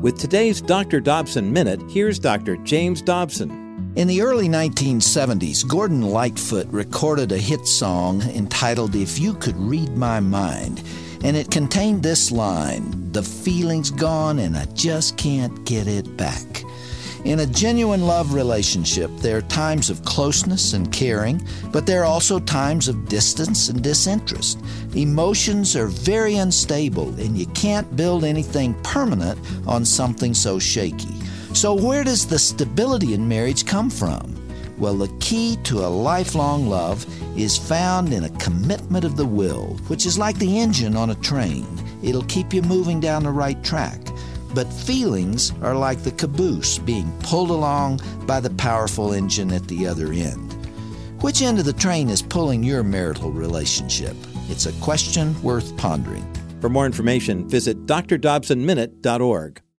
With today's Dr. Dobson Minute, here's Dr. James Dobson. In the early 1970s, Gordon Lightfoot recorded a hit song entitled If You Could Read My Mind, and it contained this line, "The feeling's gone and I just can't get it back." In a genuine love relationship, there are times of closeness and caring, but there are also times of distance and disinterest. Emotions are very unstable, and you can't build anything permanent on something so shaky. So where does the stability in marriage come from? Well, the key to a lifelong love is found in a commitment of the will, which is like the engine on a train. It'll keep you moving down the right track. But feelings are like the caboose being pulled along by the powerful engine at the other end. Which end of the train is pulling your marital relationship? It's a question worth pondering. For more information, visit drdobsonminute.org.